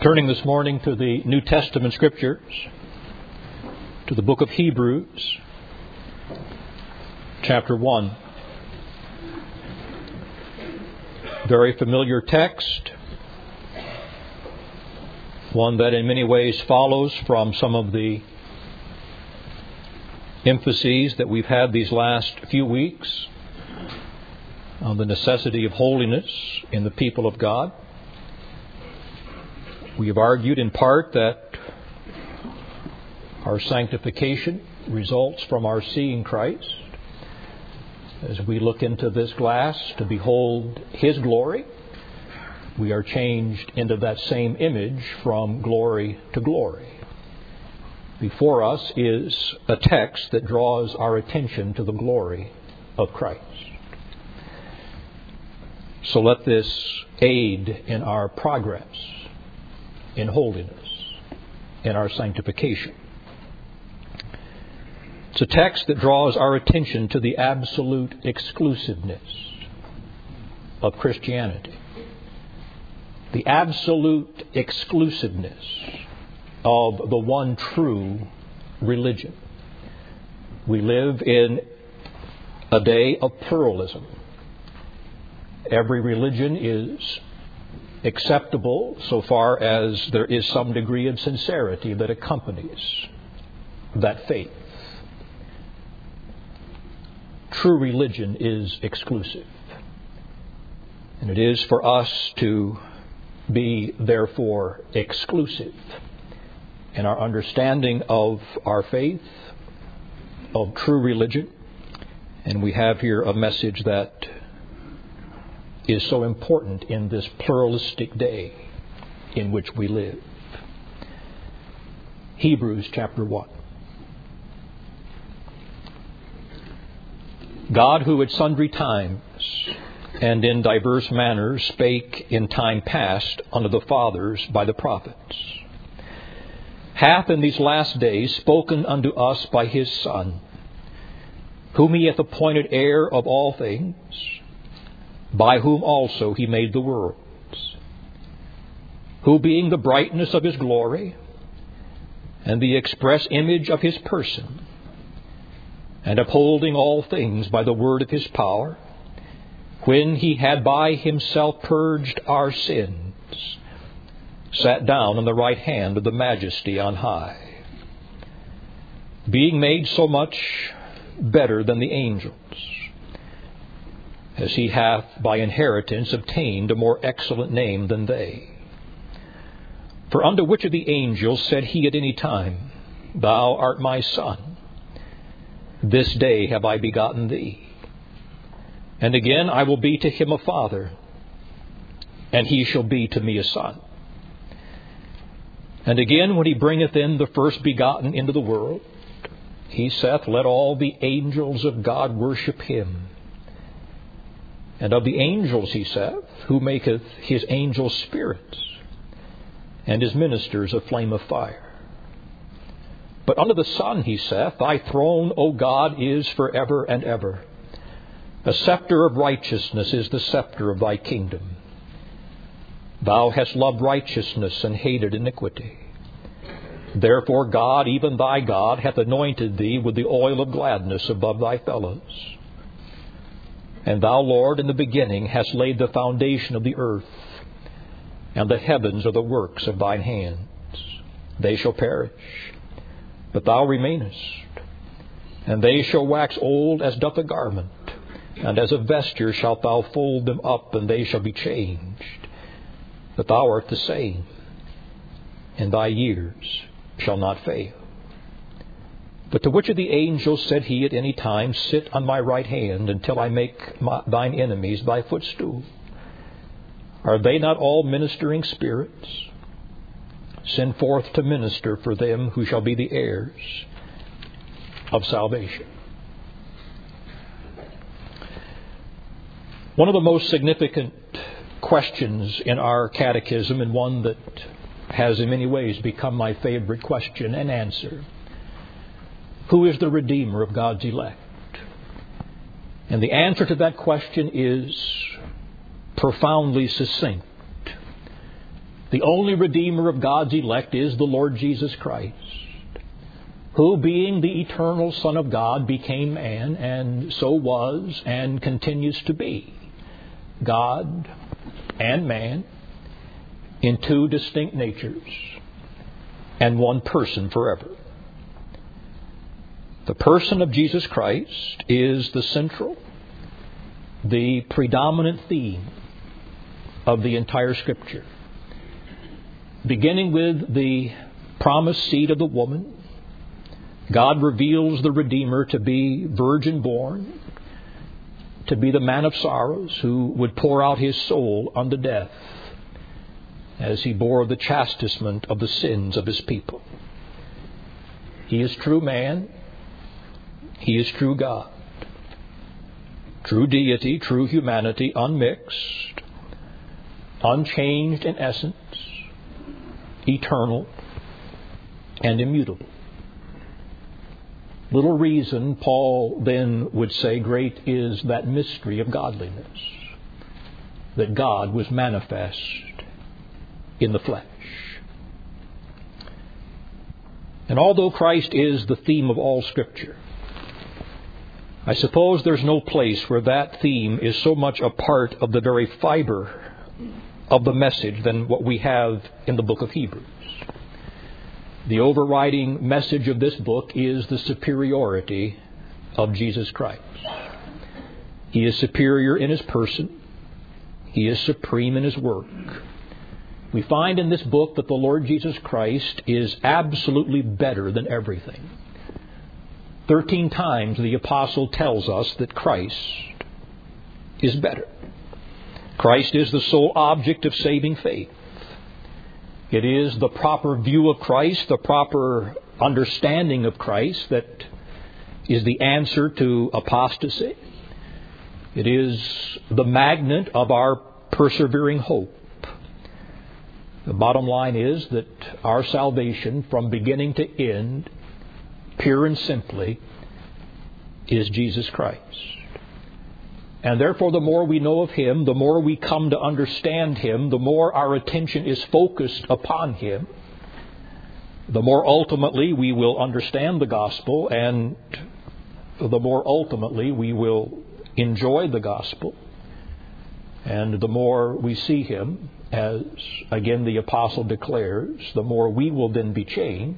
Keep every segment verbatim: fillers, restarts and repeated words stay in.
Turning this morning to the New Testament Scriptures, to the book of Hebrews, chapter one. Very familiar text, one that in many ways follows from some of the emphases that we've had these last few weeks on the necessity of holiness in the people of God. We have argued in part that our sanctification results from our seeing Christ. As we look into this glass to behold His glory, we are changed into that same image from glory to glory. Before us is a text that draws our attention to the glory of Christ. So let this aid in our progress in holiness, in our sanctification. It's a text that draws our attention to the absolute exclusiveness of Christianity. The absolute exclusiveness of the one true religion. We live in a day of pluralism. Every religion is acceptable so far as there is some degree of sincerity that accompanies that faith. True religion is exclusive. And it is for us to be, therefore, exclusive in our understanding of our faith, of true religion. And we have here a message that is so important in this pluralistic day in which we live. Hebrews chapter one. God, who at sundry times and in diverse manners spake in time past unto the fathers by the prophets, hath in these last days spoken unto us by His Son, whom He hath appointed heir of all things, by whom also He made the worlds, who being the brightness of His glory, and the express image of His person, and upholding all things by the word of His power, when He had by Himself purged our sins, sat down on the right hand of the Majesty on high, being made so much better than the angels, as He hath by inheritance obtained a more excellent name than they. For unto which of the angels said He at any time, Thou art my Son, this day have I begotten thee? And again, I will be to him a father, and he shall be to me a son. And again, when He bringeth in the first begotten into the world, He saith, Let all the angels of God worship Him. And of the angels, He saith, Who maketh His angels spirits, and His ministers a flame of fire. But unto the Son, He saith, Thy throne, O God, is forever and ever. A scepter of righteousness is the scepter of Thy kingdom. Thou hast loved righteousness and hated iniquity. Therefore God, even Thy God, hath anointed Thee with the oil of gladness above Thy fellows. And Thou, Lord, in the beginning hast laid the foundation of the earth, and the heavens are the works of Thine hands. They shall perish, but Thou remainest. And they shall wax old as doth a garment, and as a vesture shalt Thou fold them up, and they shall be changed. But Thou art the same, and Thy years shall not fail. But to which of the angels said He at any time, Sit on my right hand until I make my, Thine enemies Thy footstool? Are they not all ministering spirits, sent forth to minister for them who shall be the heirs of salvation? One of the most significant questions in our catechism, and one that has in many ways become my favorite question and answer, who is the Redeemer of God's elect? And the answer to that question is profoundly succinct. The only Redeemer of God's elect is the Lord Jesus Christ, who, being the eternal Son of God, became man, and so was and continues to be God and man in two distinct natures and one person forever. The person of Jesus Christ is the central, the predominant theme of the entire Scripture. Beginning with the promised seed of the woman, God reveals the Redeemer to be virgin-born, to be the man of sorrows who would pour out his soul unto death as he bore the chastisement of the sins of his people. He is true man. He is true God. True deity, true humanity, unmixed, unchanged in essence, eternal, and immutable. Little reason, Paul then would say, great is that mystery of godliness, that God was manifest in the flesh. And although Christ is the theme of all Scripture, I suppose there's no place where that theme is so much a part of the very fiber of the message than what we have in the book of Hebrews. The overriding message of this book is the superiority of Jesus Christ. He is superior in His person. He is supreme in His work. We find in this book that the Lord Jesus Christ is absolutely better than everything. Thirteen times the apostle tells us that Christ is better. Christ is the sole object of saving faith. It is the proper view of Christ, the proper understanding of Christ that is the answer to apostasy. It is the magnet of our persevering hope. The bottom line is that our salvation from beginning to end, pure and simply, is Jesus Christ. And therefore, the more we know of Him, the more we come to understand Him, the more our attention is focused upon Him, the more ultimately we will understand the gospel, and the more ultimately we will enjoy the gospel. And the more we see Him, as again the apostle declares, the more we will then be changed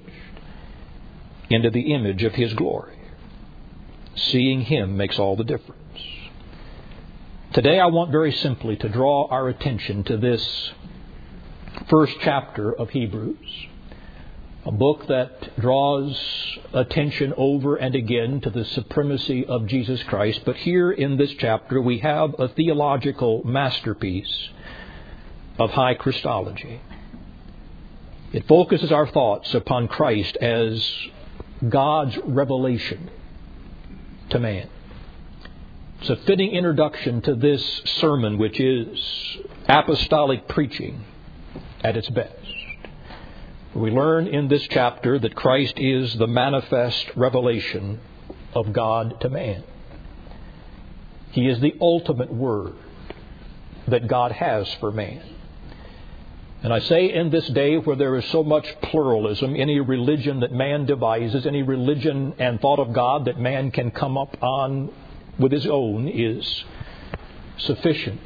into the image of His glory. Seeing Him makes all the difference. Today I want very simply to draw our attention to this first chapter of Hebrews, a book that draws attention over and again to the supremacy of Jesus Christ. But here in this chapter we have a theological masterpiece of high Christology. It focuses our thoughts upon Christ as God's revelation to man. It's a fitting introduction to this sermon, which is apostolic preaching at its best. We learn in this chapter that Christ is the manifest revelation of God to man. He is the ultimate word that God has for man. And I say in this day where there is so much pluralism, any religion that man devises, any religion and thought of God that man can come up on with his own is sufficient.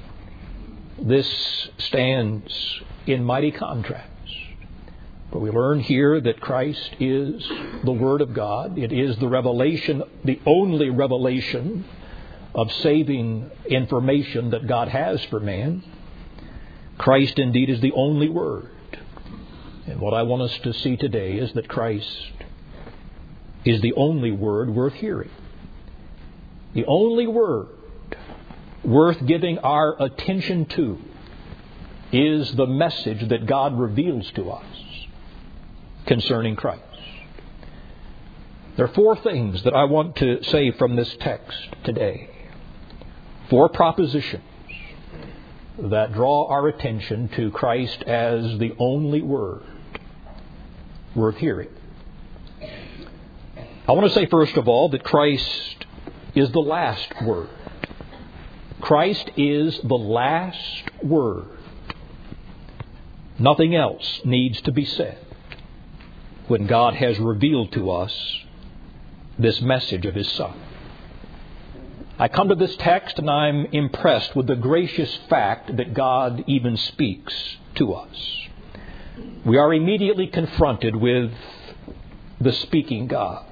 This stands in mighty contrast. But we learn here that Christ is the Word of God. It is the revelation, the only revelation of saving information that God has for man. Christ indeed is the only Word. And what I want us to see today is that Christ is the only Word worth hearing. The only word worth giving our attention to is the message that God reveals to us concerning Christ. There are four things that I want to say from this text today. Four propositions that draw our attention to Christ as the only word worth hearing. I want to say first of all that Christ is the last word. Christ is the last word. Nothing else needs to be said when God has revealed to us this message of His Son. I come to this text and I'm impressed with the gracious fact that God even speaks to us. We are immediately confronted with the speaking God.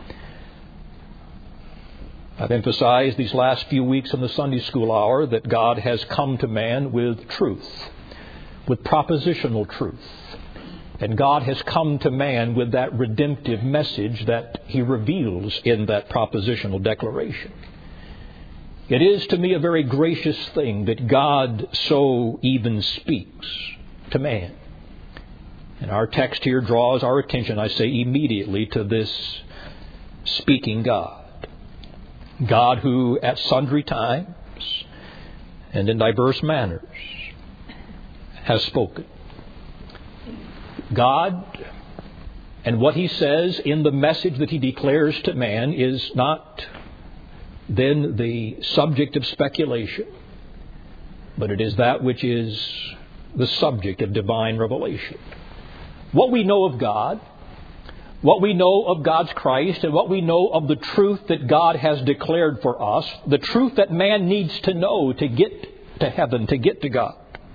I've emphasized these last few weeks in the Sunday school hour that God has come to man with truth, with propositional truth. And God has come to man with that redemptive message that He reveals in that propositional declaration. It is to me a very gracious thing that God so even speaks to man. And our text here draws our attention, I say, immediately to this speaking God. God who at sundry times and in diverse manners has spoken. God and what He says in the message that He declares to man is not then the subject of speculation, but it is that which is the subject of divine revelation. What we know of God, what we know of God's Christ, and what we know of the truth that God has declared for us, the truth that man needs to know to get to heaven, to get to God,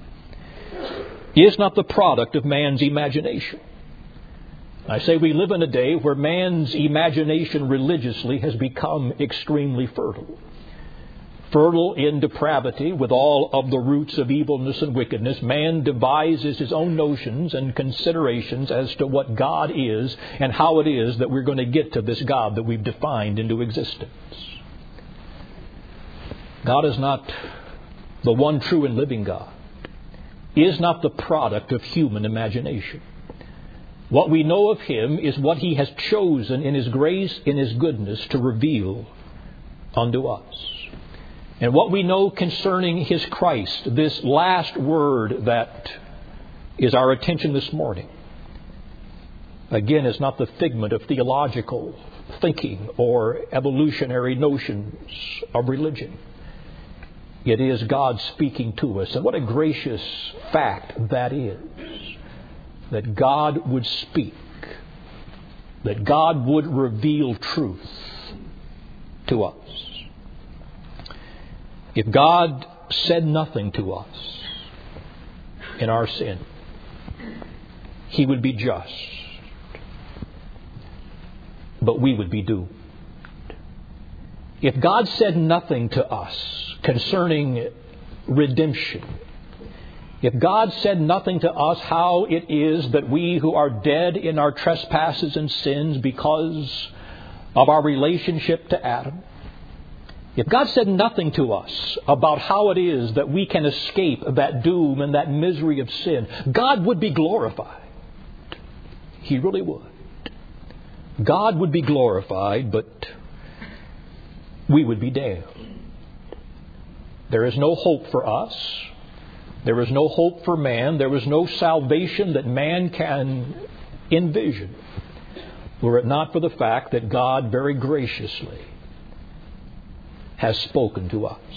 is not the product of man's imagination. I say we live in a day where man's imagination religiously has become extremely fertile. Fertile in depravity with all of the roots of evilness and wickedness. Man devises his own notions and considerations as to what God is and how it is that we're going to get to this God that we've defined into existence. God is not the one true and living God. He is not the product of human imagination. What we know of Him is what He has chosen in His grace, in His goodness, to reveal unto us. And what we know concerning His Christ, this last word that is our attention this morning, again, is not the figment of theological thinking or evolutionary notions of religion. It is God speaking to us. And what a gracious fact that is. That God would speak. That God would reveal truth to us. If God said nothing to us in our sin, He would be just. But we would be doomed. If God said nothing to us concerning redemption, if God said nothing to us how it is that we who are dead in our trespasses and sins because of our relationship to Adam, if God said nothing to us about how it is that we can escape that doom and that misery of sin, God would be glorified. He really would. God would be glorified, but we would be damned. There is no hope for us. There is no hope for man. There is no salvation that man can envision, were it not for the fact that God very graciously has spoken to us.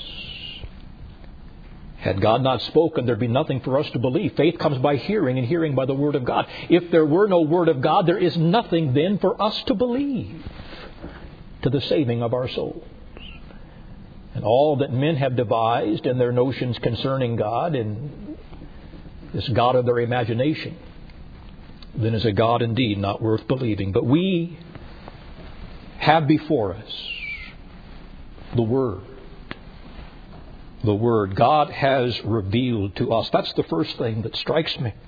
Had God not spoken, there'd be nothing for us to believe. Faith comes by hearing, and hearing by the Word of God. If there were no Word of God, there is nothing then for us to believe to the saving of our souls. And all that men have devised in their notions concerning God and this God of their imagination, then is a God indeed not worth believing. But we have before us the Word. The Word. God has revealed to us. That's the first thing that strikes me.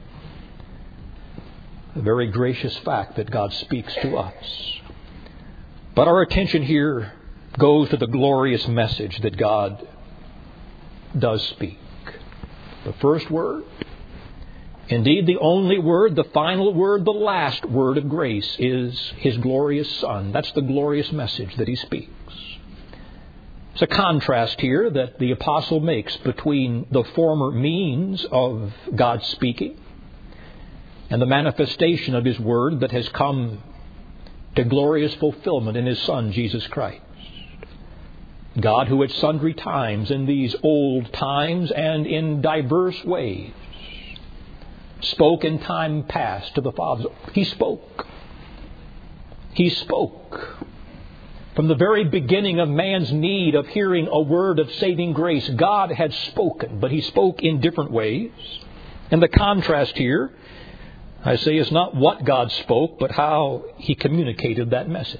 A very gracious fact that God speaks to us. But our attention here goes to the glorious message that God does speak. The first word, indeed the only word, the final word, the last word of grace is His glorious Son. That's the glorious message that He speaks. It's a contrast here that the apostle makes between the former means of God speaking and the manifestation of His word that has come to glorious fulfillment in His Son, Jesus Christ. God who at sundry times in these old times and in diverse ways spoke in time past to the fathers. He spoke. He spoke. From the very beginning of man's need of hearing a word of saving grace, God had spoken, but He spoke in different ways. And the contrast here, I say, is not what God spoke, but how He communicated that message.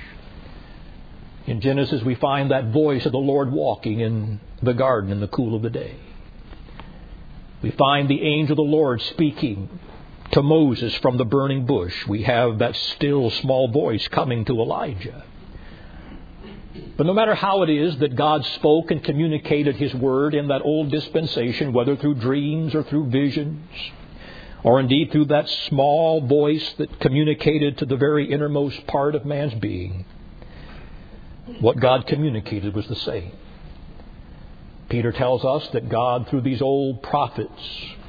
In Genesis, we find that voice of the Lord walking in the garden in the cool of the day. We find the angel of the Lord speaking to Moses from the burning bush. We have that still small voice coming to Elijah. But no matter how it is that God spoke and communicated His word in that old dispensation, whether through dreams or through visions, or indeed through that small voice that communicated to the very innermost part of man's being, what God communicated was the same. Peter tells us that God, through these old prophets,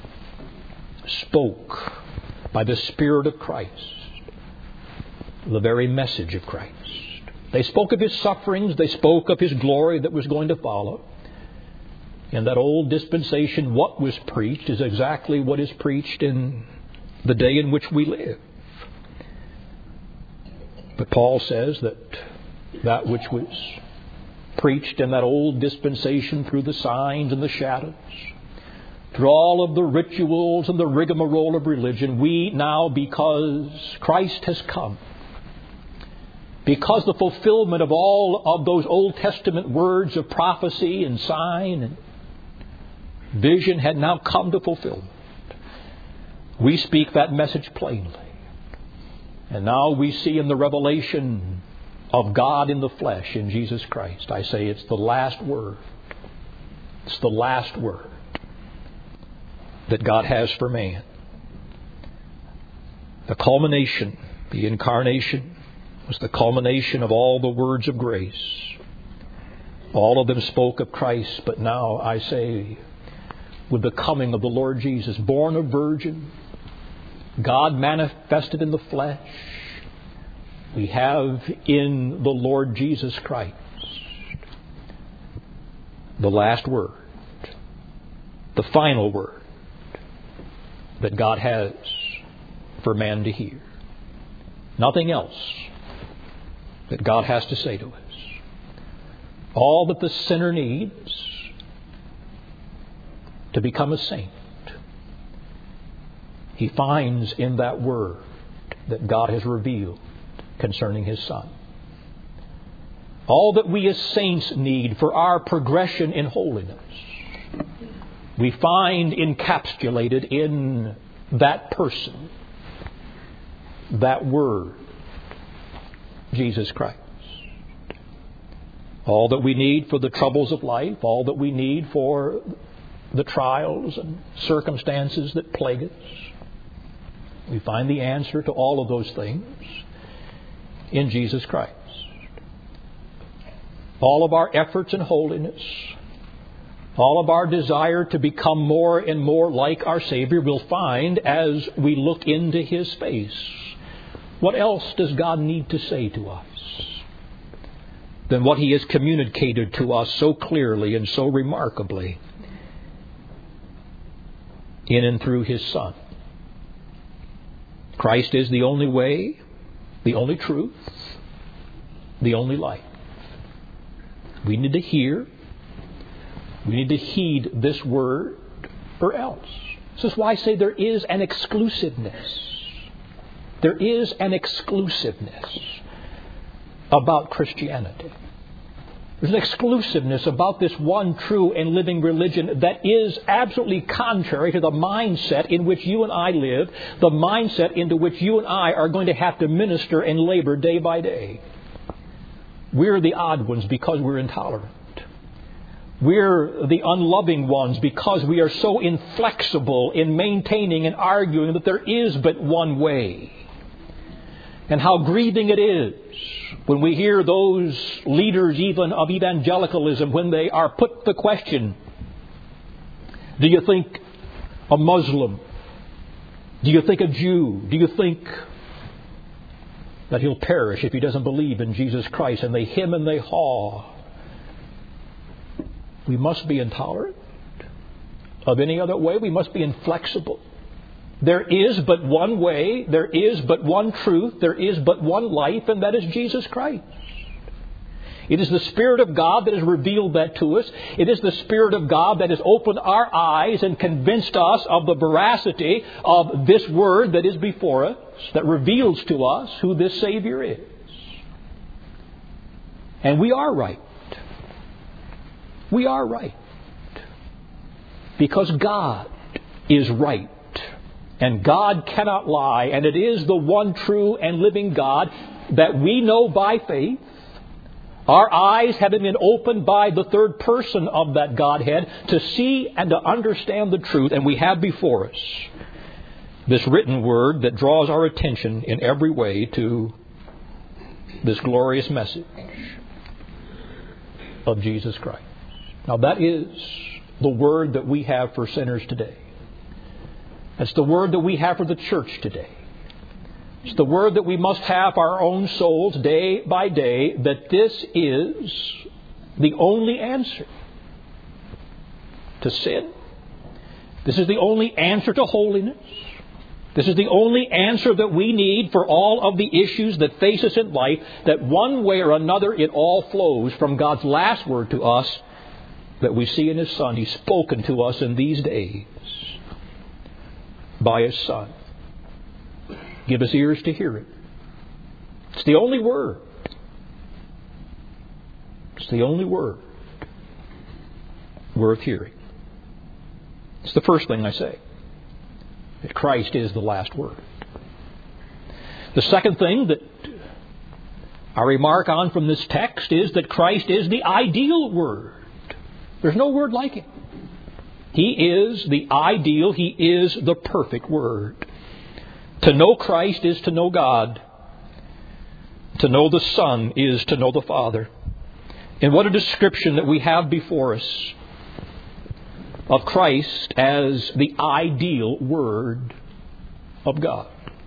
spoke by the Spirit of Christ the very message of Christ. They spoke of His sufferings. They spoke of His glory that was going to follow. In that old dispensation, what was preached is exactly what is preached in the day in which we live. But Paul says that that which was preached in that old dispensation through the signs and the shadows, through all of the rituals and the rigmarole of religion, we now, because Christ has come, because the fulfillment of all of those Old Testament words of prophecy and sign and vision had now come to fulfillment, we speak that message plainly. And now we see in the revelation of God in the flesh in Jesus Christ, I say it's the last word. It's the last word that God has for man. The culmination, the incarnation, was the culmination of all the words of grace. All of them spoke of Christ, but now I say, with the coming of the Lord Jesus, born of virgin, God manifested in the flesh, we have in the Lord Jesus Christ the last word, the final word that God has for man to hear. Nothing else that God has to say to us. All that the sinner needs to become a saint, he finds in that word that God has revealed concerning His Son. All that we as saints need for our progression in holiness, we find encapsulated in that person, that word, Jesus Christ. All that we need for the troubles of life, all that we need for the trials and circumstances that plague us, we find the answer to all of those things in Jesus Christ. All of our efforts in holiness, all of our desire to become more and more like our Savior, we'll find as we look into His face. What else does God need to say to us than what He has communicated to us so clearly and so remarkably in and through His Son? Christ is the only way, the only truth, the only life. We need to hear, we need to heed this word, or else. This is why I say there is an exclusiveness. There is an exclusiveness about Christianity. There's an exclusiveness about this one true and living religion that is absolutely contrary to the mindset in which you and I live, the mindset into which you and I are going to have to minister and labor day by day. We're the odd ones because we're intolerant. We're the unloving ones because we are so inflexible in maintaining and arguing that there is but one way. And how grieving it is when we hear those leaders even of evangelicalism, when they are put the question, do you think a Muslim? Do you think a Jew? Do you think that he'll perish if he doesn't believe in Jesus Christ? And they hem and they haw. We must be intolerant of any other way. We must be inflexible There is but one way, there is but one truth, there is but one life, and that is Jesus Christ. It is the Spirit of God that has revealed that to us. It is the Spirit of God that has opened our eyes and convinced us of the veracity of this Word that is before us, that reveals to us who this Savior is. And we are right. We are right. Because God is right. And God cannot lie. And it is the one true and living God that we know by faith. Our eyes having been opened by the third person of that Godhead to see and to understand the truth. And we have before us this written Word that draws our attention in every way to this glorious message of Jesus Christ. Now that is the Word that we have for sinners today. It's the Word that we have for the church today. It's the Word that we must have for our own souls day by day, that this is the only answer to sin. This is the only answer to holiness. This is the only answer that we need for all of the issues that face us in life, that one way or another it all flows from God's last word to us that we see in His Son. He's spoken to us in these days by His Son. Give us ears to hear it. It's the only word. It's the only word worth hearing. It's the first thing I say, that Christ is the last word. The second thing that I remark on from this text is that Christ is the ideal word. There's no word like it. He is the ideal, He is the perfect Word. To know Christ is to know God. To know the Son is to know the Father. And what a description that we have before us of Christ as the ideal Word of God.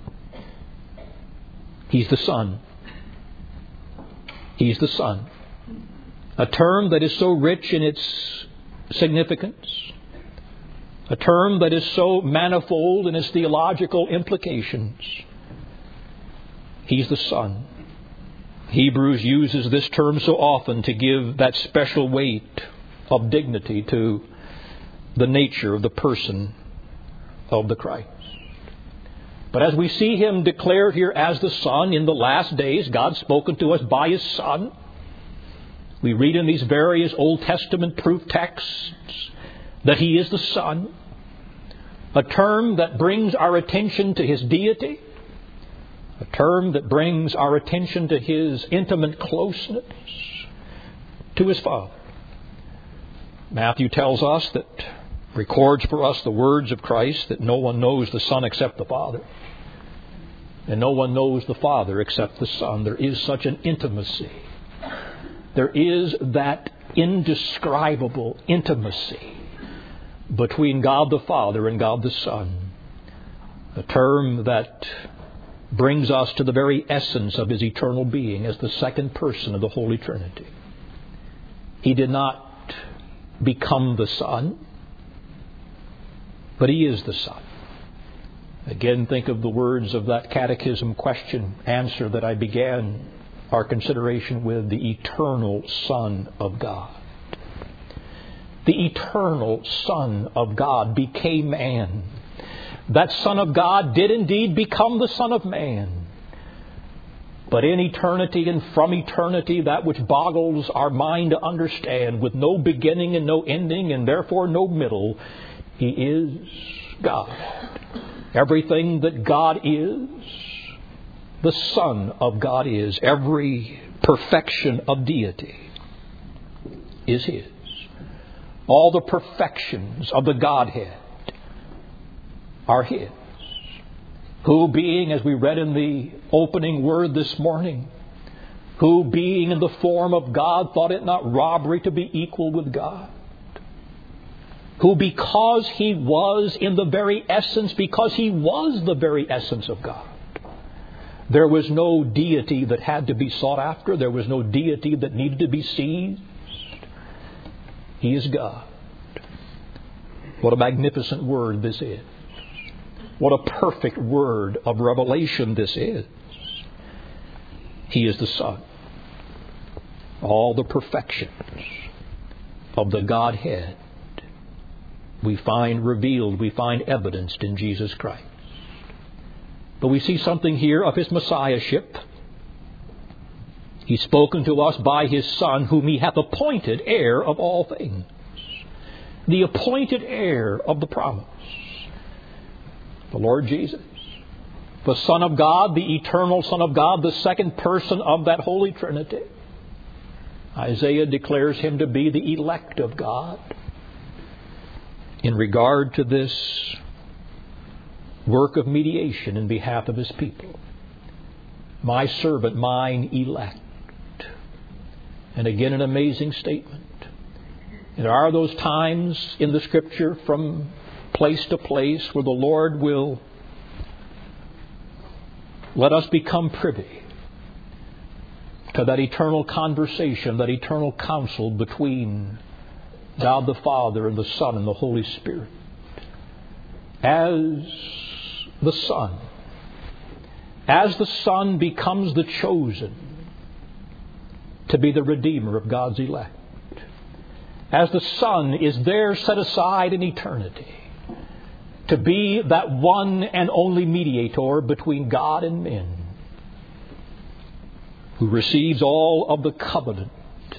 He's the Son. He's the Son. A term that is so rich in its significance. A term that is so manifold in its theological implications. He's the Son. Hebrews uses this term so often to give that special weight of dignity to the nature of the person of the Christ. But as we see Him declared here as the Son in the last days, God's spoken to us by His Son. We read in these various Old Testament proof texts that He is the Son. A term that brings our attention to His deity. A term that brings our attention to His intimate closeness to His Father. Matthew tells us that, records for us the words of Christ, that no one knows the Son except the Father. And no one knows the Father except the Son. There is such an intimacy. There is that indescribable intimacy between God the Father and God the Son. A term that brings us to the very essence of His eternal being as the second person of the Holy Trinity. He did not become the Son, but He is the Son. Again, think of the words of that catechism question answer that I began our consideration with, the eternal Son of God. The eternal Son of God became man. That Son of God did indeed become the Son of Man. But in eternity and from eternity, that which boggles our mind to understand, with no beginning and no ending and therefore no middle, He is God. Everything that God is, the Son of God is. Every perfection of deity is His. All the perfections of the Godhead are His. Who being, as we read in the opening word this morning, who being in the form of God thought it not robbery to be equal with God. Who because He was in the very essence, because He was the very essence of God, there was no deity that had to be sought after. There was no deity that needed to be seized. He is God. What a magnificent word this is. What a perfect word of revelation this is. He is the Son. All the perfections of the Godhead we find revealed, we find evidenced in Jesus Christ. But we see something here of His Messiahship. He's spoken to us by His Son, whom He hath appointed heir of all things. The appointed heir of the promise. The Lord Jesus, the Son of God, the eternal Son of God, the second person of that Holy Trinity. Isaiah declares Him to be the elect of God. In regard to this work of mediation in behalf of His people. My servant, mine elect. And again, an amazing statement. And there are those times in the Scripture from place to place where the Lord will let us become privy to that eternal conversation, that eternal counsel between God the Father and the Son and the Holy Spirit. As the Son, as the Son becomes the chosen to be the Redeemer of God's elect, as the Son is there set aside in eternity to be that one and only mediator between God and men, who receives all of the covenant,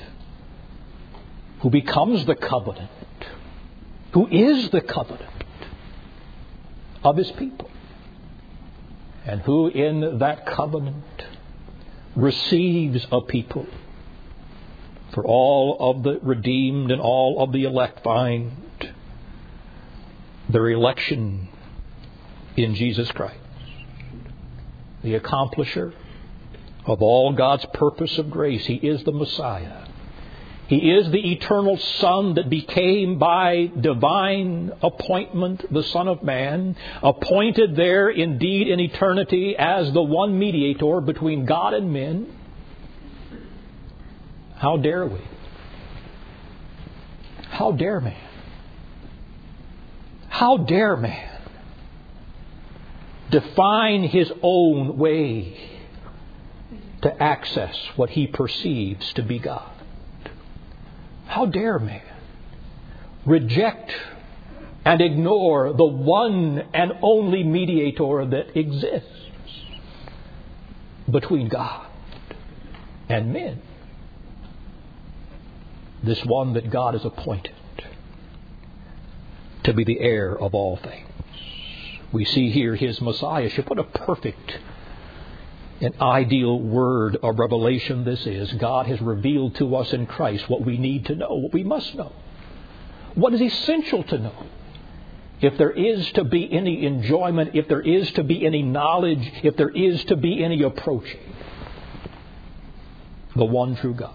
who becomes the covenant, who is the covenant of His people, and who in that covenant receives a people. For all of the redeemed and all of the elect find their election in Jesus Christ, the accomplisher of all God's purpose of grace. He is the Messiah. He is the eternal Son that became by divine appointment the Son of Man, appointed there indeed in eternity as the one mediator between God and men. How dare we? How dare man? How dare man define his own way to access what he perceives to be God? How dare man reject and ignore the one and only mediator that exists between God and men? This one that God has appointed to be the heir of all things. We see here His Messiahship. What a perfect and ideal word of revelation this is. God has revealed to us in Christ what we need to know, what we must know, what is essential to know. If there is to be any enjoyment, if there is to be any knowledge, if there is to be any approaching the one true God.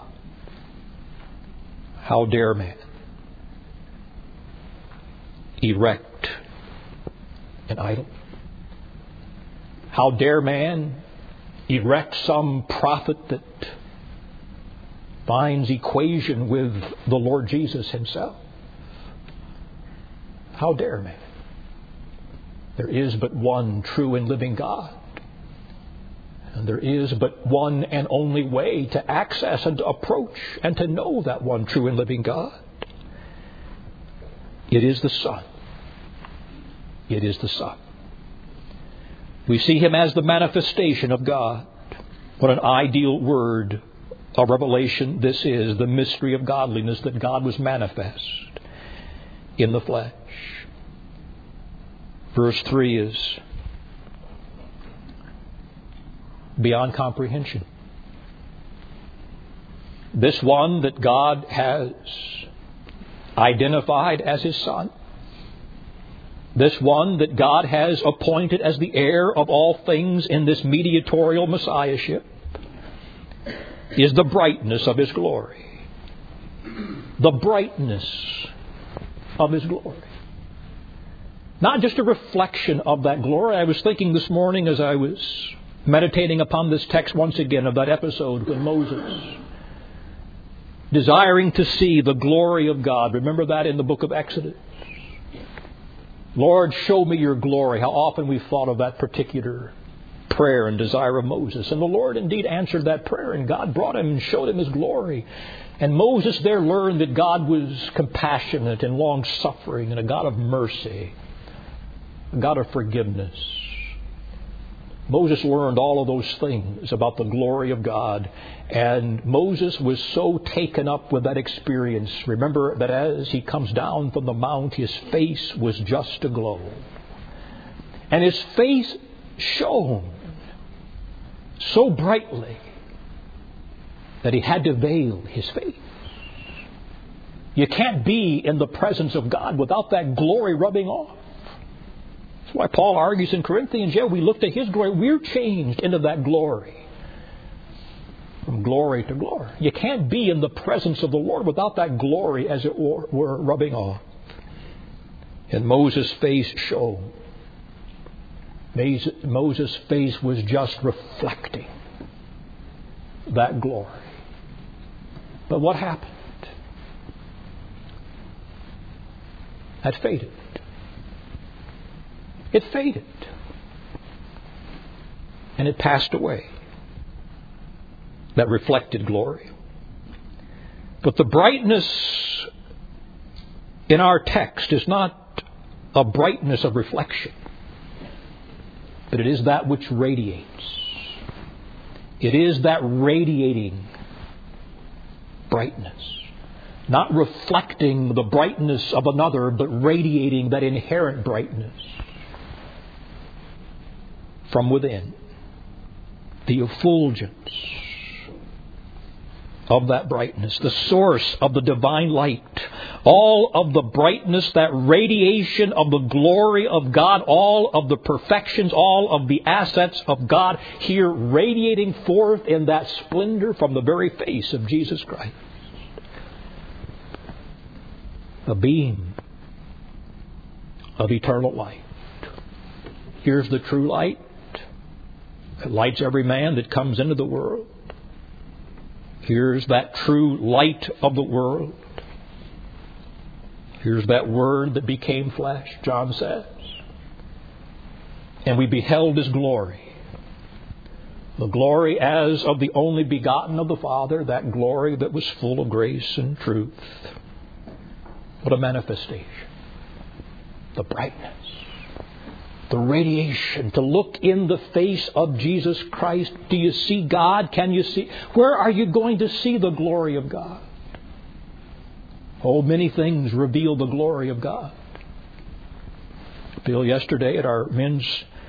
How dare man erect an idol? How dare man erect some prophet that finds equation with the Lord Jesus Himself? How dare man? There is but one true and living God. And there is but one and only way to access and to approach and to know that one true and living God. It is the Son. It is the Son. We see Him as the manifestation of God. What an ideal word of revelation this is, the mystery of godliness, that God was manifest in the flesh. Verse three is beyond comprehension. This one that God has identified as His Son, this one that God has appointed as the heir of all things in this mediatorial Messiahship, is the brightness of His glory. The brightness of His glory. Not just a reflection of that glory. I was thinking this morning as I was meditating upon this text once again of that episode when Moses, desiring to see the glory of God, remember that in the book of Exodus, Lord, show me your glory. How often we've thought of that particular prayer and desire of Moses. And the Lord indeed answered that prayer, and God brought him and showed him his glory. And Moses there learned that God was compassionate and long-suffering and a God of mercy, a God of forgiveness. Moses learned all of those things about the glory of God, and Moses was so taken up with that experience. Remember that as he comes down from the mount, his face was just aglow. And his face shone so brightly that he had to veil his face. You can't be in the presence of God without that glory rubbing off. That's why Paul argues in Corinthians, yeah, we look to his glory. We're changed into that glory. From glory to glory. You can't be in the presence of the Lord without that glory, as it were, were rubbing off. And Moses' face shone. Moses' face was just reflecting that glory. But what happened? That faded. It faded. And it passed away. That reflected glory. But the brightness in our text is not a brightness of reflection, but it is that which radiates. It is that radiating brightness. Not reflecting the brightness of another, but radiating that inherent brightness from within. The effulgence of that brightness, the source of the divine light, all of the brightness, that radiation of the glory of God, all of the perfections, all of the assets of God here radiating forth in that splendor from the very face of Jesus Christ. A beam of eternal light. Here's the true light. It lights every man that comes into the world. Here's that true light of the world. Here's that Word that became flesh, John says. And we beheld His glory. The glory as of the only begotten of the Father, that glory that was full of grace and truth. What a manifestation. The brightness. The radiation. To look in the face of Jesus Christ. Do you see God? Can you see? Where are you going to see the glory of God? Oh, many things reveal the glory of God. Bill yesterday at our men's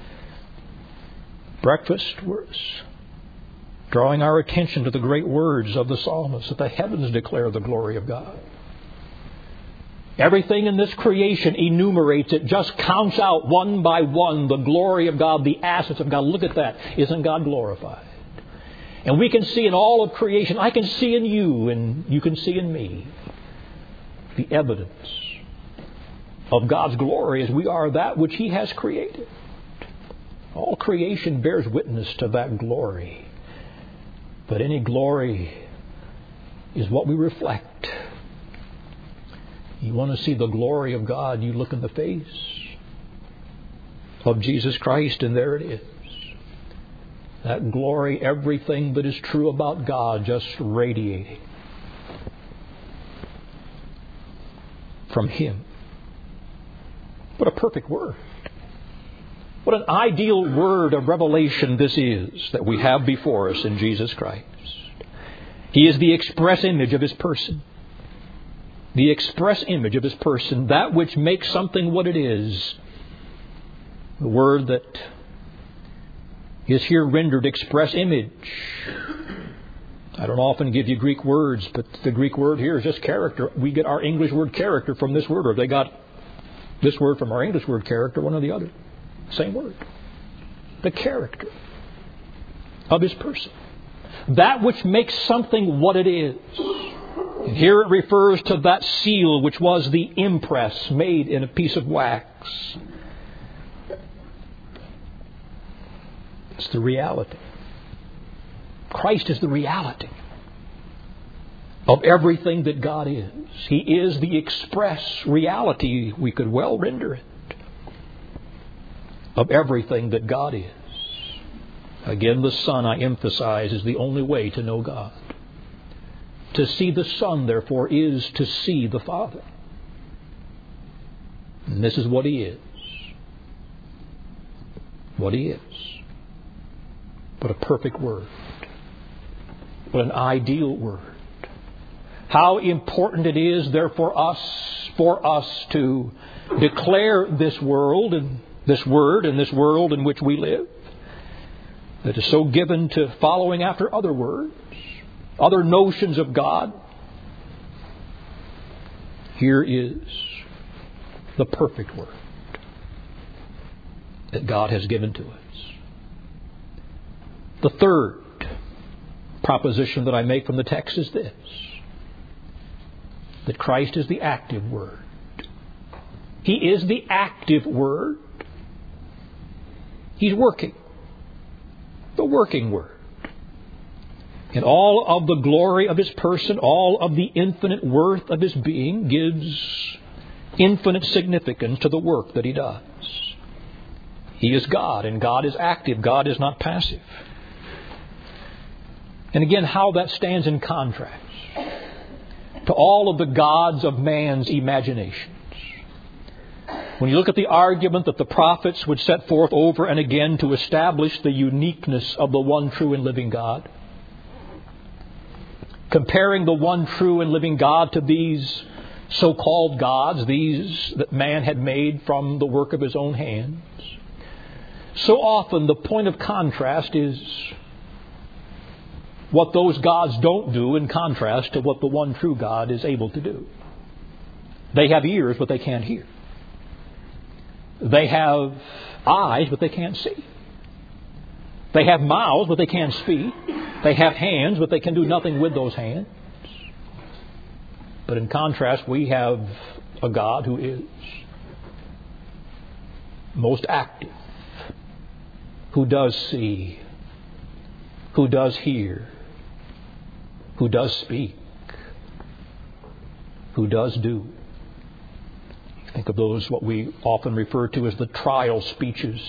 breakfast was drawing our attention to the great words of the psalmist that the heavens declare the glory of God. Everything in this creation enumerates it, just counts out one by one the glory of God, the assets of God. Look at that. Isn't God glorified? And we can see in all of creation, I can see in you and you can see in me, the evidence of God's glory as we are that which He has created. All creation bears witness to that glory. But any glory is what we reflect. You want to see the glory of God, you look in the face of Jesus Christ, and there it is. That glory, everything that is true about God, just radiating from Him. What a perfect word. What an ideal word of revelation this is that we have before us in Jesus Christ. He is the express image of His person. The express image of His person, that which makes something what it is. The word that is here rendered express image. I don't often give you Greek words, but the Greek word here is just character. We get our English word character from this word, or they got this word from our English word character, one or the other. Same word. The character of His person. That which makes something what it is. And here it refers to that seal which was the impress made in a piece of wax. It's the reality. Christ is the reality of everything that God is. He is the express reality. We could well render it. of everything that God is. Again, the Son, I emphasize, is the only way to know God. To see the Son, therefore, is to see the Father. And this is what He is. What He is. What a perfect Word. What an ideal Word. How important it is, therefore, us, for us to declare this world and this Word and this world in which we live, that is so given to following after other words, other notions of God. Here is the perfect Word that God has given to us. The third proposition that I make from the text is this: that Christ is the active Word. He is the active Word. He's working. The working Word. And all of the glory of His person, all of the infinite worth of His being gives infinite significance to the work that He does. He is God, and God is active. God is not passive. And again, how that stands in contrast to all of the gods of man's imaginations. When you look at the argument that the prophets would set forth over and again to establish the uniqueness of the one true and living God, comparing the one true and living God to these so-called gods, these that man had made from the work of his own hands, so often the point of contrast is what those gods don't do in contrast to what the one true God is able to do. They have ears, but they can't hear. They have eyes, but they can't see. They have mouths, but they can't speak. They have hands, but they can do nothing with those hands. But in contrast, we have a God who is most active, who does see, who does hear, who does speak, who does do. Think of those, what we often refer to as the trial speeches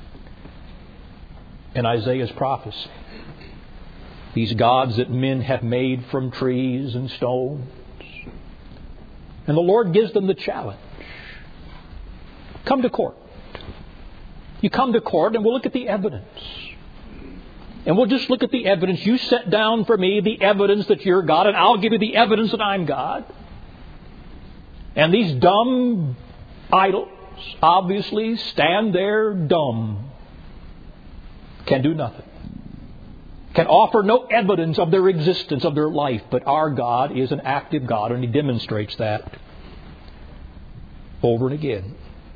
in Isaiah's prophecy. These gods that men have made from trees and stones. And the Lord gives them the challenge. Come to court. You come to court and we'll look at the evidence. And we'll just look at the evidence. You set down for me the evidence that you're God, and I'll give you the evidence that I'm God. And these dumb idols obviously stand there dumb. Can do nothing. Can offer no evidence of their existence, of their life. But our God is an active God, and He demonstrates that over and again.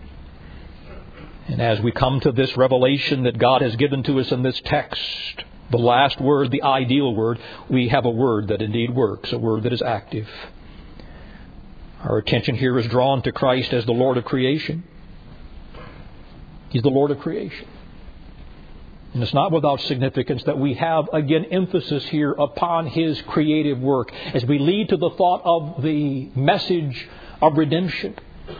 And as we come to this revelation that God has given to us in this text, the last word, the ideal word, we have a word that indeed works, a word that is active. Our attention here is drawn to Christ as the Lord of creation. He's the Lord of creation. And it's not without significance that we have, again, emphasis here upon His creative work as we lead to the thought of the message of redemption.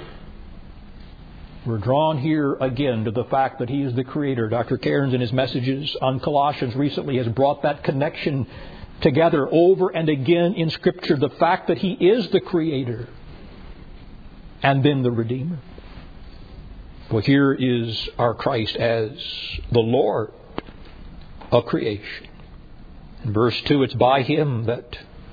We're drawn here again to the fact that He is the Creator. Doctor Cairns in his messages on Colossians recently has brought that connection together over and again in Scripture. The fact that He is the Creator and then the Redeemer. Well, here is our Christ as the Lord of creation. In verse two, it's by Him that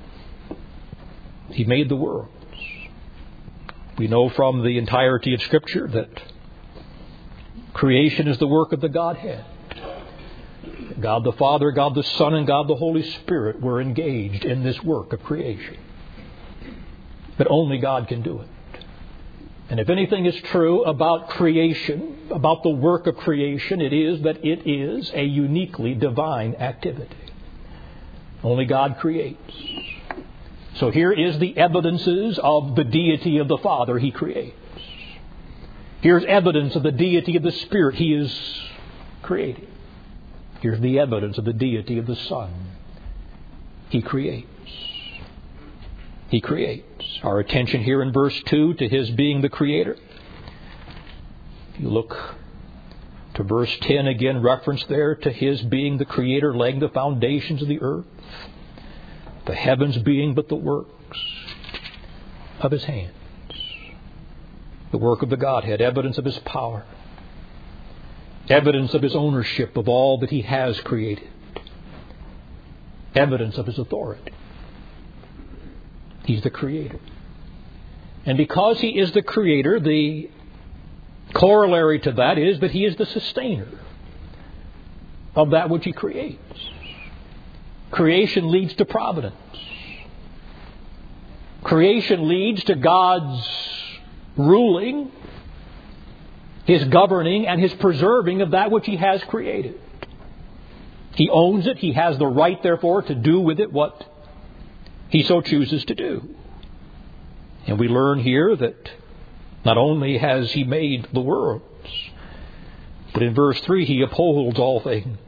He made the worlds. We know from the entirety of Scripture that creation is the work of the Godhead. God the Father, God the Son, and God the Holy Spirit were engaged in this work of creation. But only God can do it. And if anything is true about creation, about the work of creation, it is that it is a uniquely divine activity. Only God creates. So here is the evidences of the deity of the Father. He creates. Here's evidence of the deity of the Spirit. He is creating. Here's the evidence of the deity of the Son. He creates. He creates. Our attention here in verse two to His being the Creator. If you look To verse ten again, reference there to His being the Creator, laying the foundations of the earth, the heavens being but the works of His hands. The work of the Godhead, evidence of His power, evidence of His ownership of all that He has created, evidence of His authority. He's the Creator. And because He is the Creator, the corollary to that is that He is the sustainer of that which He creates. Creation leads to providence. Creation leads to God's ruling, His governing, and His preserving of that which He has created. He owns it. He has the right, therefore, to do with it what He so chooses to do. And we learn here that not only has He made the worlds, but in verse three, He upholds all things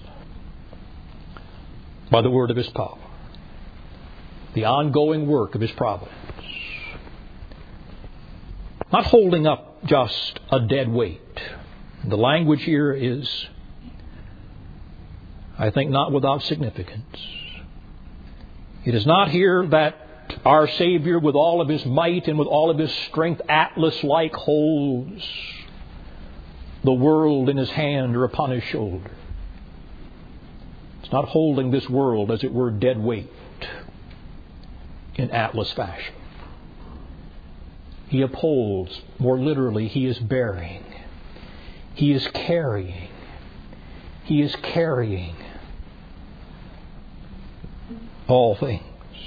by the word of His power. The ongoing work of His providence. Not holding up just a dead weight. The language here is, I think, not without significance. It is not here that our Savior, with all of His might and with all of His strength, Atlas-like holds the world in His hand or upon His shoulder. It's not holding this world, as it were, dead weight in Atlas fashion. He upholds, more literally, He is bearing. He is carrying. He is carrying all things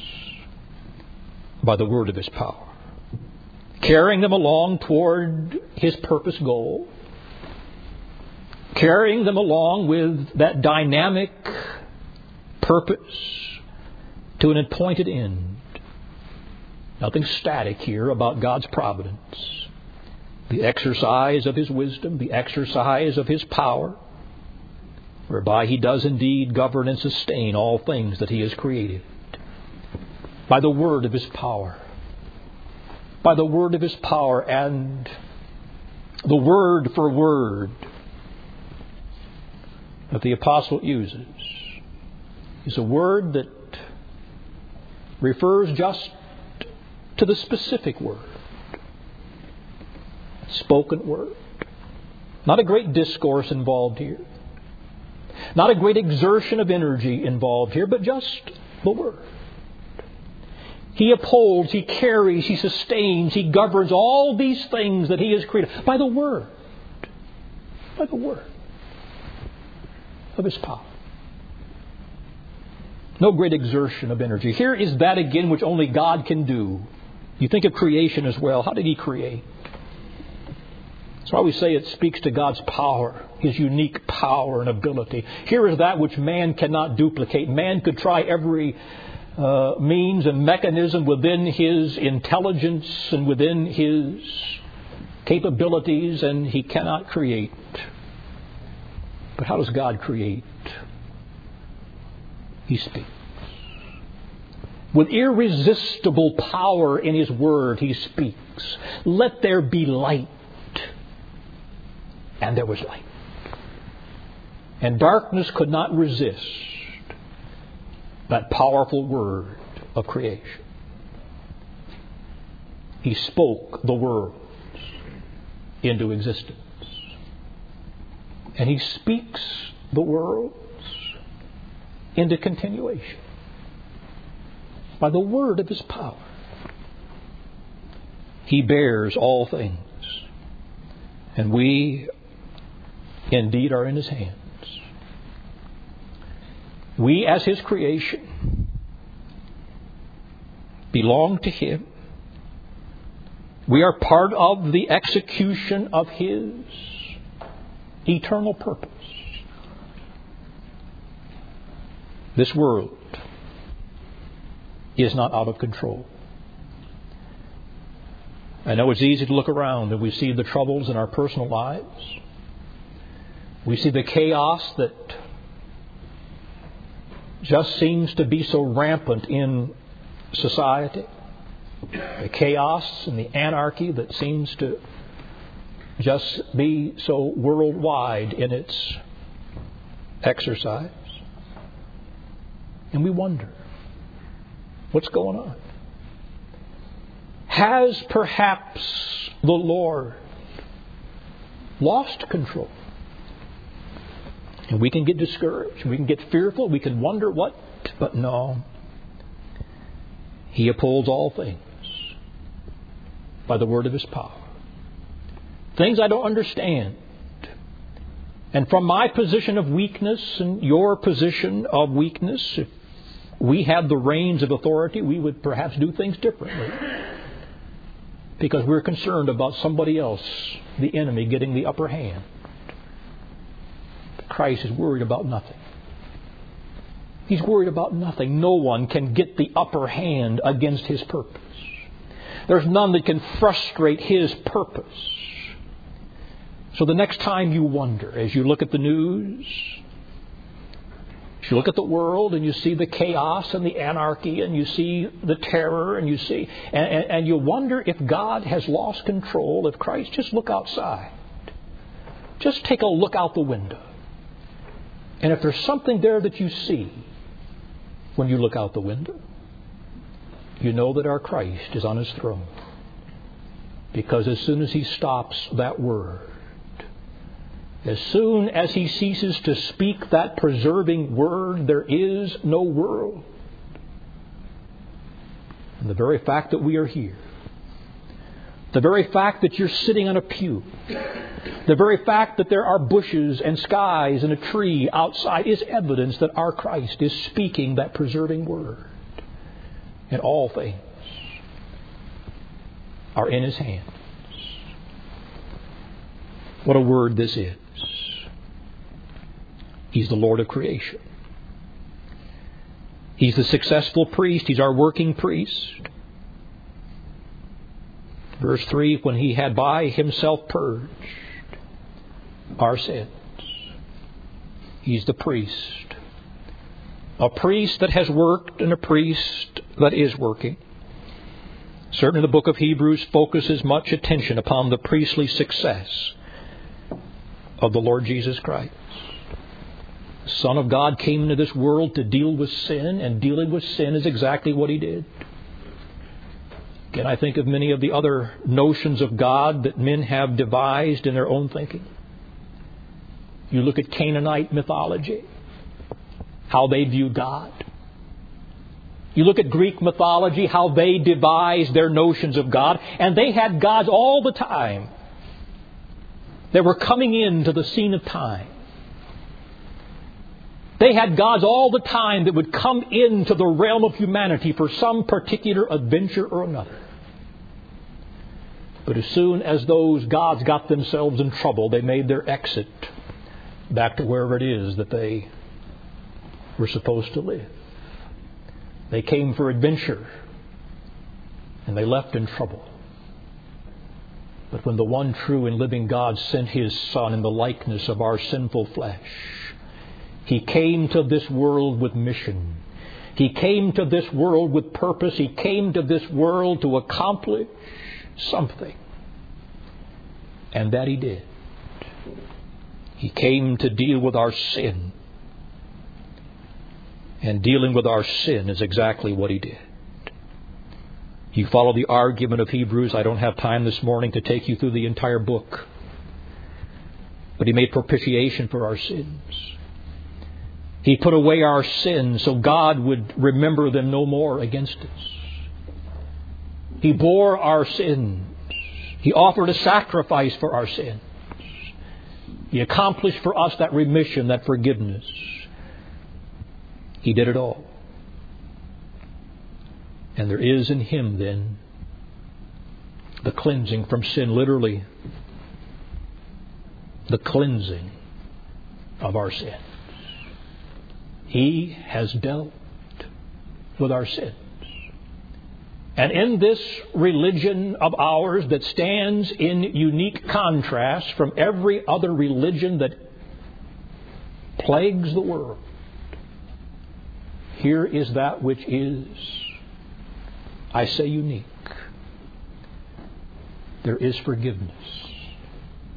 by the word of His power. Carrying them along toward His purpose goal. Carrying them along with that dynamic purpose to an appointed end. Nothing static here about God's providence. The exercise of His wisdom, the exercise of His power, whereby He does indeed govern and sustain all things that He has created. By the word of His power. By the word of His power, and the word for word that the apostle uses is a word that refers just to the specific word. Spoken word. Not a great discourse involved here. Not a great exertion of energy involved here, but just the word. He upholds, He carries, He sustains, He governs all these things that He has created by the word. By the word of His power. No great exertion of energy. Here is that again which only God can do. You think of creation as well. How did He create? That's why we say it speaks to God's power, His unique power and ability. Here is that which man cannot duplicate. Man could try every uh, means and mechanism within his intelligence and within his capabilities, and he cannot create. But how does God create? He speaks. With irresistible power in His word, He speaks. Let there be light. And there was light. And darkness could not resist that powerful word of creation. He spoke the worlds into existence. And He speaks the worlds into continuation by the word of His power. He bears all things, and we indeed are in His hands. We, as His creation, belong to Him. We are part of the execution of His eternal purpose. This world is not out of control. I know it's easy to look around and we see the troubles in our personal lives. We see the chaos that just seems to be so rampant in society. The chaos and the anarchy that seems to just be so worldwide in its exercise. And we wonder, what's going on? Has perhaps the Lord lost control? And we can get discouraged. We can get fearful. We can wonder what. But no. He upholds all things by the word of His power. Things I don't understand. And from my position of weakness and your position of weakness, if we had the reins of authority, we would perhaps do things differently. Because we're concerned about somebody else, the enemy, getting the upper hand. Christ is worried about nothing. He's worried about nothing. No one can get the upper hand against His purpose. There's none that can frustrate His purpose. So the next time you wonder, as you look at the news, as you look at the world and you see the chaos and the anarchy and you see the terror and you see, and, and, and you wonder if God has lost control, if Christ, just look outside. Just take a look out the window. And if there's something there that you see when you look out the window, you know that our Christ is on His throne. Because as soon as He stops that word, as soon as He ceases to speak that preserving word, there is no world. And the very fact that we are here, the very fact that you're sitting on a pew, the very fact that there are bushes and skies and a tree outside is evidence that our Christ is speaking that preserving word. And all things are in His hands. What a word this is. He's the Lord of creation. He's the successful priest. He's our working priest. Verse three, when He had by Himself purged our sins. He's the priest. A priest that has worked and a priest that is working. Certainly the book of Hebrews focuses much attention upon the priestly success of the Lord Jesus Christ. The Son of God came into this world to deal with sin, and dealing with sin is exactly what He did. Again, I think of many of the other notions of God that men have devised in their own thinking. You look at Canaanite mythology, how they view God. You look at Greek mythology, how they devised their notions of God, and they had gods all the time. They were coming into the scene of time. They had gods all the time that would come into the realm of humanity for some particular adventure or another. But as soon as those gods got themselves in trouble, they made their exit back to wherever it is that they were supposed to live. They came for adventure, and they left in trouble. But when the one true and living God sent His Son in the likeness of our sinful flesh, He came to this world with mission. He came to this world with purpose. He came to this world to accomplish something. And that He did. He came to deal with our sin. And dealing with our sin is exactly what He did. You follow the argument of Hebrews. I don't have time this morning to take you through the entire book. But He made propitiation for our sins. He put away our sins so God would remember them no more against us. He bore our sins. He offered a sacrifice for our sins. He accomplished for us that remission, that forgiveness. He did it all. And there is in Him then the cleansing from sin, literally the cleansing of our sins. He has dealt with our sins. And in this religion of ours that stands in unique contrast from every other religion that plagues the world, here is that which is, I say, unique. There is forgiveness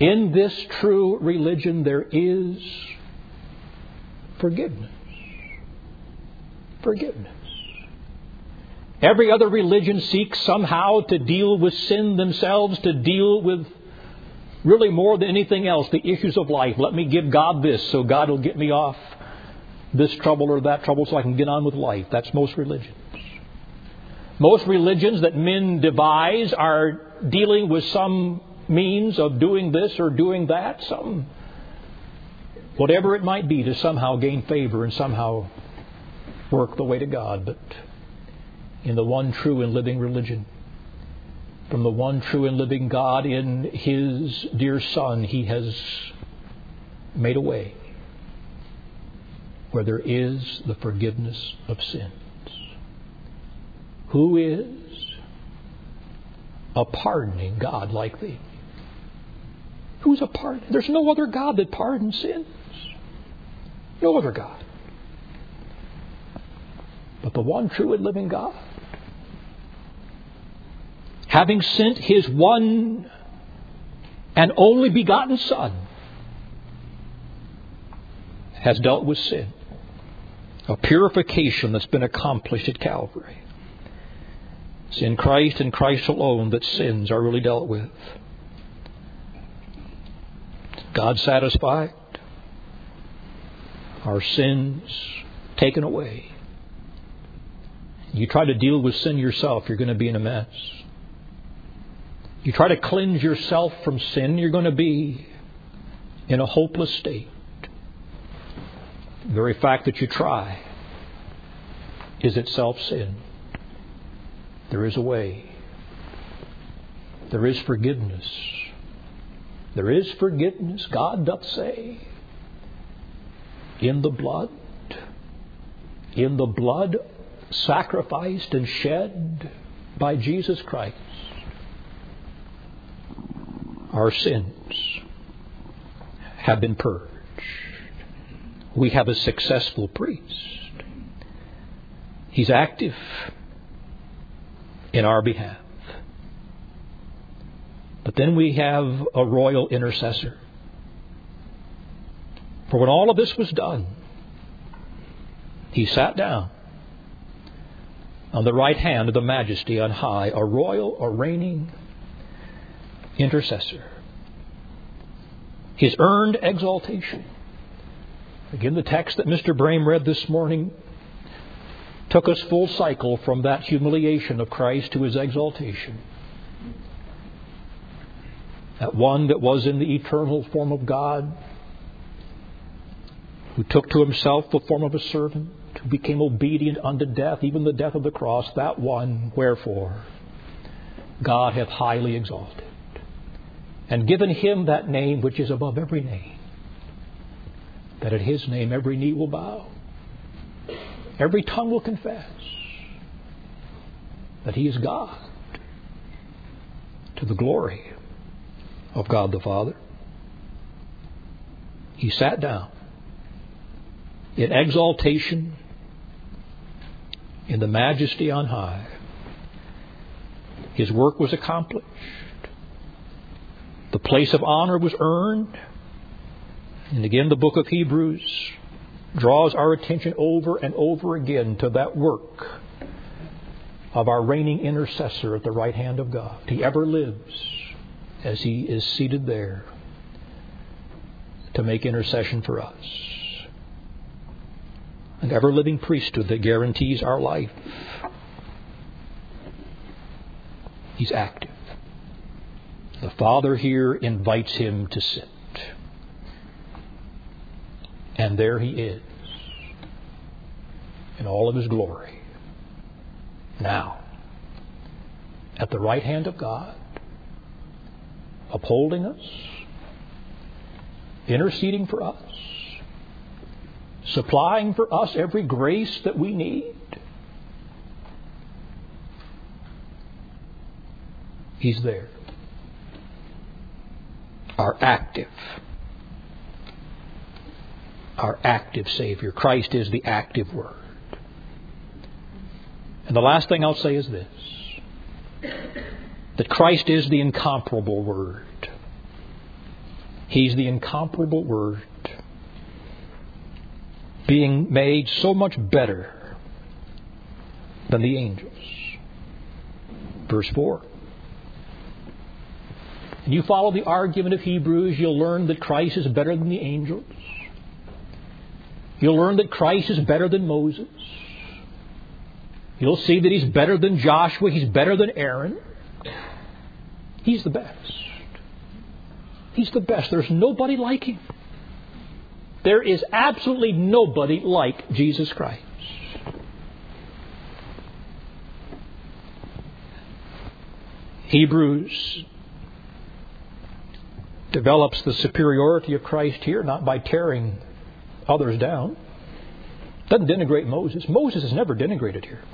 In this true religion there is forgiveness. Forgiveness. Every other religion seeks somehow to deal with sin themselves, to deal with really more than anything else, the issues of life. Let me give God this so God will get me off this trouble or that trouble so I can get on with life. That's most religions. Most religions that men devise are dealing with some means of doing this or doing that, some whatever it might be, to somehow gain favor and somehow work the way to God. But in the one true and living religion, from the one true and living God in His dear Son, He has made a way where there is the forgiveness of sins. Who is a pardoning God like Thee? Who's a pardon? There's no other God that pardons sins. No other God. But the one true and living God, having sent His one and only begotten Son, has dealt with sin. A purification that's been accomplished at Calvary. It's in Christ and Christ alone that sins are really dealt with. God satisfied. Our sins taken away. You try to deal with sin yourself, you're going to be in a mess. You try to cleanse yourself from sin, you're going to be in a hopeless state. The very fact that you try is itself sin. There is a way. There is forgiveness. There is forgiveness, God doth say, in the blood, in the blood sacrificed and shed by Jesus Christ. Our sins have been purged. We have a successful priest. He's active in our behalf. But then we have a royal intercessor. For when all of this was done, He sat down on the right hand of the Majesty on high, a royal, a reigning intercessor. His earned exaltation. Again, the text that Mister Brame read this morning took us full cycle from that humiliation of Christ to His exaltation. That one that was in the eternal form of God, who took to Himself the form of a servant, who became obedient unto death, even the death of the cross, that one, wherefore God hath highly exalted and given Him that name which is above every name, that at His name every knee will bow, every tongue will confess that He is God, to the glory of God the Father. He sat down in exaltation in the Majesty on high. His work was accomplished. The place of honor was earned. And again, the book of Hebrews draws our attention over and over again to that work of our reigning intercessor at the right hand of God. He ever lives as He is seated there to make intercession for us. An ever-living priesthood that guarantees our life. He's active. The Father here invites Him to sit. And there He is in all of His glory. Now, at the right hand of God, upholding us, interceding for us, supplying for us every grace that we need. He's there. Our active, our active Savior. Christ is the active Word. And the last thing I'll say is this, that Christ is the incomparable Word. He's the incomparable Word, being made so much better than the angels. Verse four. And you follow the argument of Hebrews, you'll learn that Christ is better than the angels. You'll learn that Christ is better than Moses. You'll see that He's better than Joshua. He's better than Aaron. He's the best. He's the best. There's nobody like Him. There is absolutely nobody like Jesus Christ. Hebrews develops the superiority of Christ here, not by tearing others down. Doesn't denigrate Moses. Moses is never denigrated here.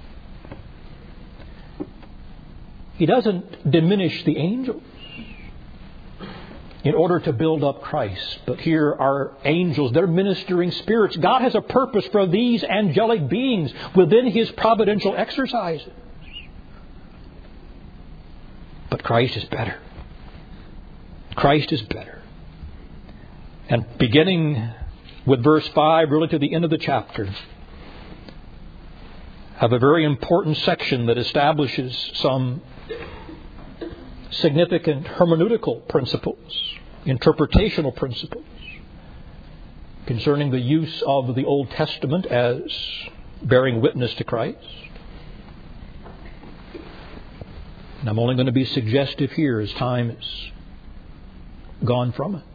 He doesn't diminish the angels in order to build up Christ. But here are angels. They're ministering spirits. God has a purpose for these angelic beings within His providential exercises. But Christ is better. Christ is better. And beginning with verse five, really to the end of the chapter, have a very important section that establishes some significant hermeneutical principles, interpretational principles, concerning the use of the Old Testament as bearing witness to Christ. And I'm only going to be suggestive here as time is gone from us.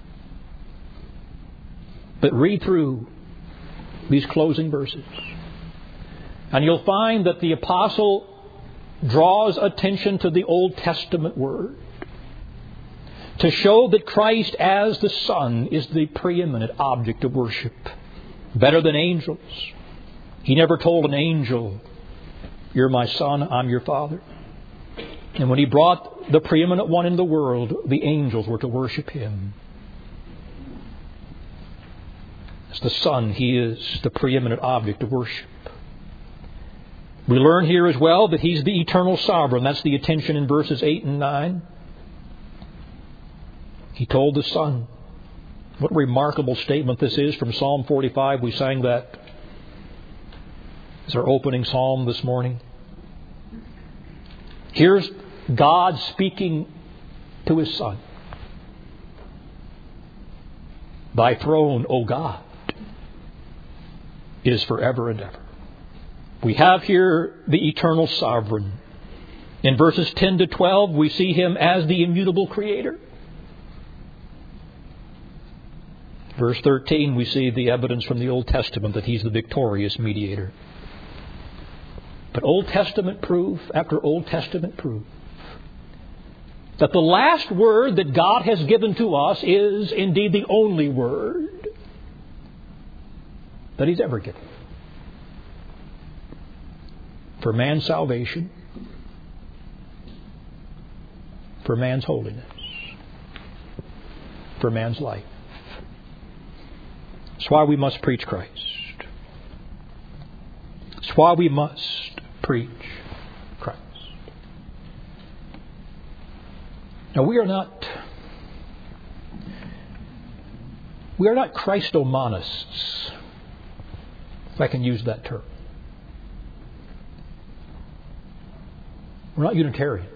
But read through these closing verses, and you'll find that the apostle draws attention to the Old Testament Word to show that Christ as the Son is the preeminent object of worship, better than angels. He never told an angel, "You're my son, I'm your father." And when He brought the preeminent one in the world, the angels were to worship Him. As the Son, He is the preeminent object of worship. We learn here as well that He's the eternal sovereign. That's the attention in verses eight and nine. He told the Son. What a remarkable statement this is from Psalm forty-five. We sang that as our opening psalm this morning. Here's God speaking to His Son. Thy throne, O God, is forever and ever. We have here the eternal sovereign. In verses ten to twelve, we see Him as the immutable Creator. Verse thirteen, we see the evidence from the Old Testament that He's the victorious mediator. But Old Testament proof after Old Testament proof that the last word that God has given to us is indeed the only word that He's ever given. For man's salvation, for man's holiness, for man's life. That's why we must preach Christ. That's why we must preach Christ. Now we are not we are not Christomonists, if I can use that term. We're not Unitarians.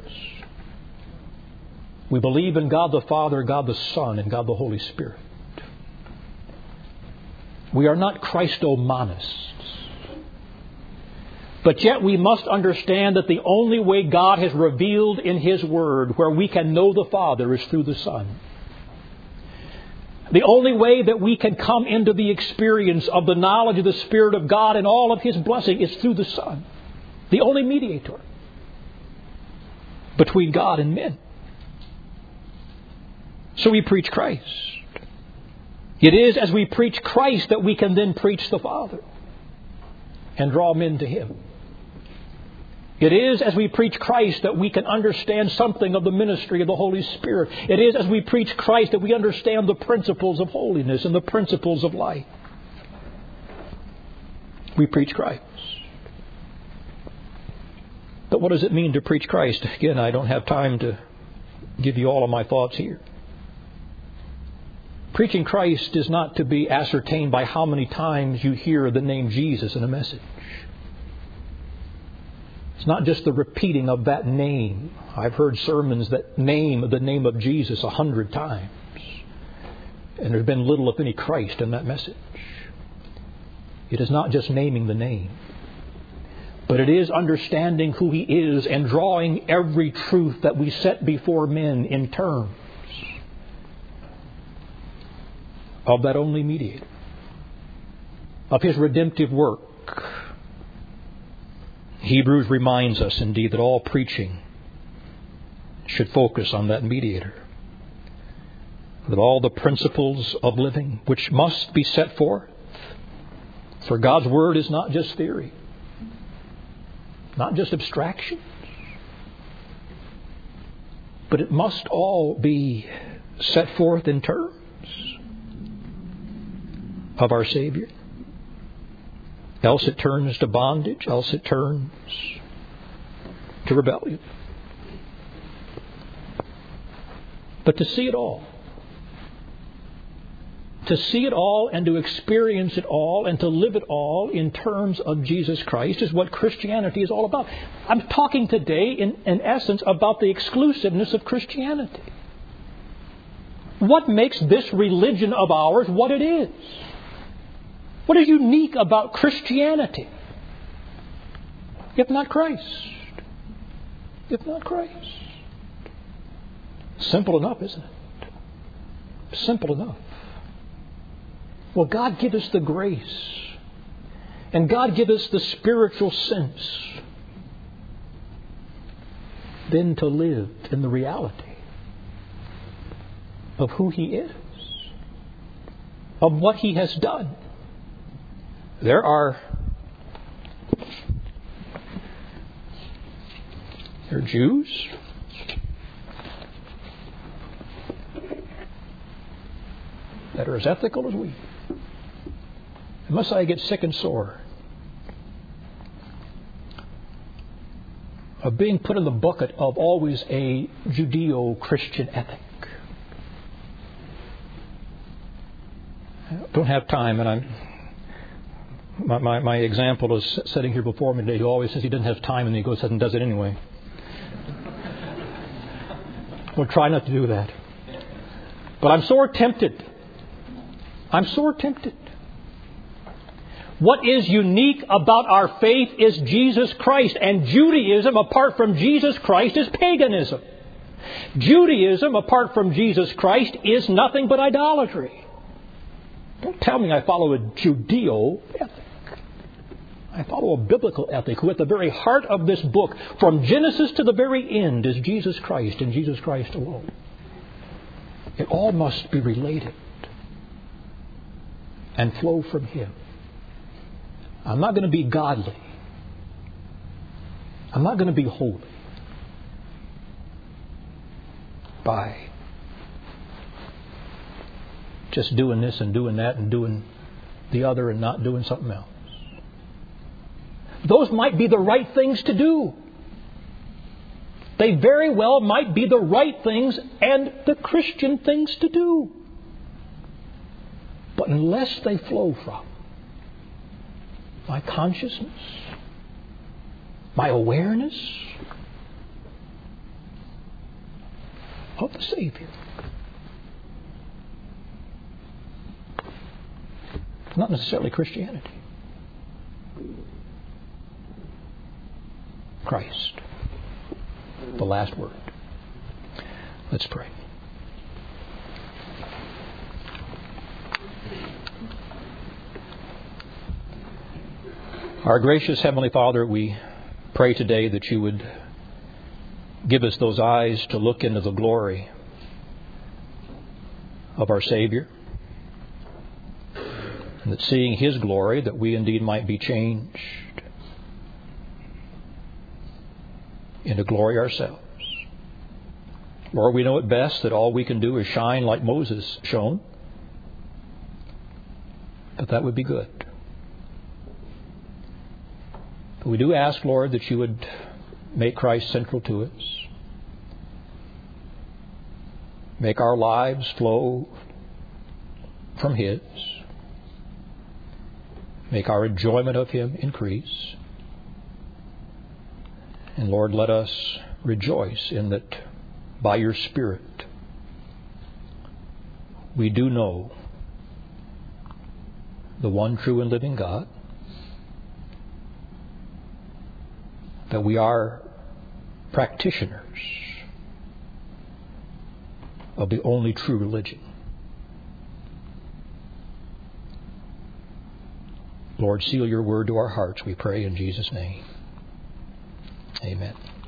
We believe in God the Father, God the Son, and God the Holy Spirit. We are not Christomonists. But yet we must understand that the only way God has revealed in His Word where we can know the Father is through the Son. The only way that we can come into the experience of the knowledge of the Spirit of God and all of His blessing is through the Son. The only mediator between God and men. So we preach Christ. It is as we preach Christ that we can then preach the Father and draw men to Him. It is as we preach Christ that we can understand something of the ministry of the Holy Spirit. It is as we preach Christ that we understand the principles of holiness and the principles of life. We preach Christ. But what does it mean to preach Christ? Again, I don't have time to give you all of my thoughts here. Preaching Christ is not to be ascertained by how many times you hear the name Jesus in a message. It's not just the repeating of that name. I've heard sermons that name the name of Jesus a hundred times, and there's been little, if any, Christ in that message. It is not just naming the name, but it is understanding who He is and drawing every truth that we set before men in terms of that only mediator, of His redemptive work. Hebrews reminds us indeed that all preaching should focus on that mediator, that all the principles of living which must be set forth, for God's Word is not just theory, not just abstractions, but it must all be set forth in terms of our Savior. Else it turns to bondage, else it turns to rebellion. But to see it all, to see it all and to experience it all and to live it all in terms of Jesus Christ is what Christianity is all about. I'm talking today in, in essence about the exclusiveness of Christianity. What makes this religion of ours what it is? What is unique about Christianity? If not Christ. If not Christ. Simple enough, isn't it? Simple enough. Well, God give us the grace. And God give us the spiritual sense then to live in the reality of who He is, of what He has done. There are there are Jews that are as ethical as we. Unless I get sick and sore of being put in the bucket of always a Judeo-Christian ethic. I don't have time, and I'm My, my, my example is sitting here before me today. He always says he doesn't have time, and he goes ahead and does it anyway. We'll try not to do that. But I'm sore tempted. I'm sore tempted. What is unique about our faith is Jesus Christ. And Judaism, apart from Jesus Christ, is paganism. Judaism, apart from Jesus Christ, is nothing but idolatry. Don't tell me I follow a Judeo ethic. I follow a biblical ethic, who at the very heart of this book, from Genesis to the very end, is Jesus Christ and Jesus Christ alone. It all must be related and flow from Him. I'm not going to be godly. I'm not going to be holy by just doing this and doing that and doing the other and not doing something else. Those might be the right things to do. They very well might be the right things and the Christian things to do. But unless they flow from my consciousness, my awareness of the Savior, it's not necessarily Christianity. Christ, the last word. Let's pray. Our gracious Heavenly Father, we pray today that You would give us those eyes to look into the glory of our Savior, and that seeing His glory, that we indeed might be changed into glory ourselves. Lord, we know it best that all we can do is shine like Moses shone, but that would be good. But we do ask, Lord, that You would make Christ central to us. Make our lives flow from His. Make our enjoyment of Him increase. And Lord, let us rejoice in that by Your Spirit we do know the one true and living God, that we are practitioners of the only true religion. Lord, seal Your word to our hearts, we pray in Jesus' name. Amen.